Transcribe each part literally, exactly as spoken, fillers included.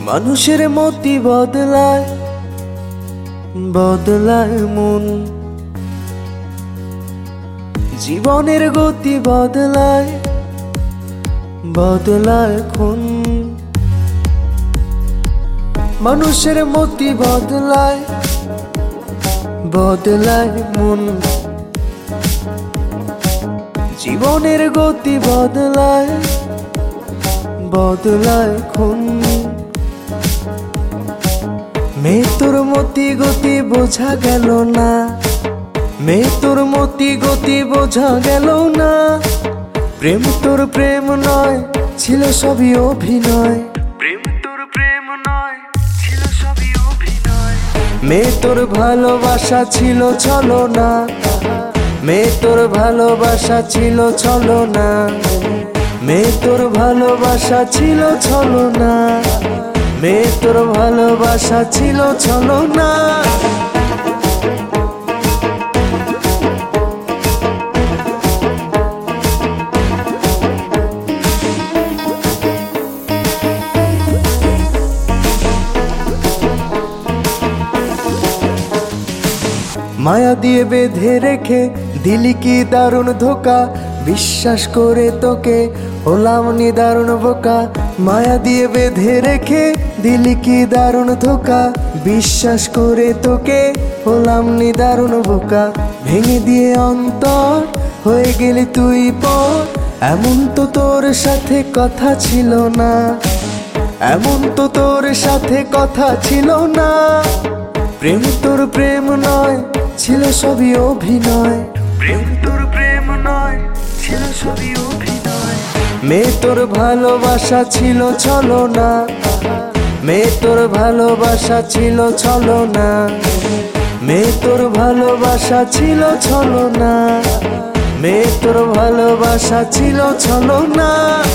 মানুষের মতি বদলায় বদলায় মন, জীবনের গতি বদলায় বদলায় ক্ষণ। মানুষের মতি বদলায় বদলায় মন, জীবনের গতি বদলায় বদলায় ক্ষণ। মেয়ে তোর মতি গতি বোঝা গেল না, মেয়ে তোর মতি গতি বোঝা গেল না। প্রেম তোর প্রেম নয়, ছিল সবই অভিনয়। প্রেম তোর প্রেম নয়, ছিল সবই অভিনয়। মেয়ে তোর ভালোবাসা ছিল ছলো না, মেয়ে তোর ভালোবাসা ছিল ছলো না। মেয়ে তোর ভালোবাসা ছিল ছলো না, মেয়ে তোর ভালোবাসা ছিল ছলো না। মায়া দিয়ে বেঁধে রেখে দিলি কি দারুণ ধোকা, বিশ্বাস করে তোকে হলাম নিদারুণ বোকা। মায়া দিয়ে বেঁধে রেখে দিলি কি দারুণ ধোকা, বিশ্বাস করে তোকে হলাম নিদারুণ বোকা। ভেঙে দিয়ে অন্তর হয়ে গেলি তুই পর, এমন তো তোর সাথে কথা ছিল না, এমন তো তোর সাথে কথা ছিল না। প্রেম তোর প্রেম নয়, ছিল সবই অভিনয়। প্রেম তোর প্রেম নয়, ছিল সবই অভিনয়। মেয়ে তোর ভালোবাসা ছিল ছলো না, মেয়ে তোর ভালোবাসা ছিল ছলো না। মেয়ে তোর ভালোবাসা ছিল ছলো না, মেয়ে তোর ভালোবাসা ছিল ছলো না।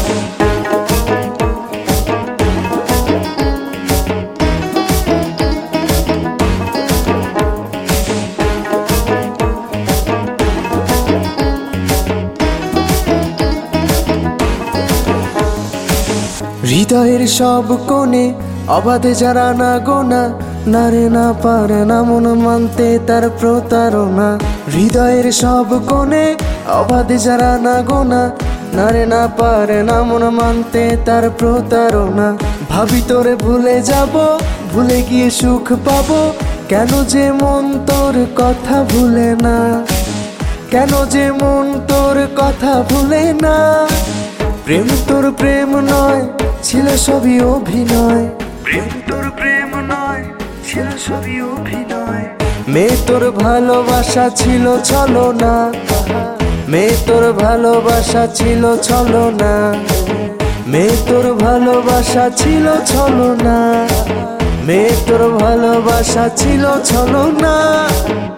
হৃদয়ের সব কোণে অবাধে যারা না গোনা, নারে না পারে না মন মানতে তার প্রতারণা। হৃদয়ের সব কোণে অবাধে যারা না গোনা, নারে না পারে না মন মানতে তার প্রতারণা। ভাবি তোরে ভুলে যাব, ভুলে গিয়ে সুখ পাবো, কেন যে মন তোর কথা ভুলে না, কেন যে মন তোর কথা ভুলে না। প্রেম তোর প্রেম নয়, ছিল সবই অভিনয়। প্রেম তোর প্রেম নয়, ছিল সবই অভিনয়। মেয়ে তোর ভালোবাসা ছিল ছলো না, মেয়ে তোর ভালোবাসা ছিল ছলো না। মেয়ে তোর ভালোবাসা ছিল ছলো না, মেয়ে তোর ভালোবাসা ছিল ছলো না।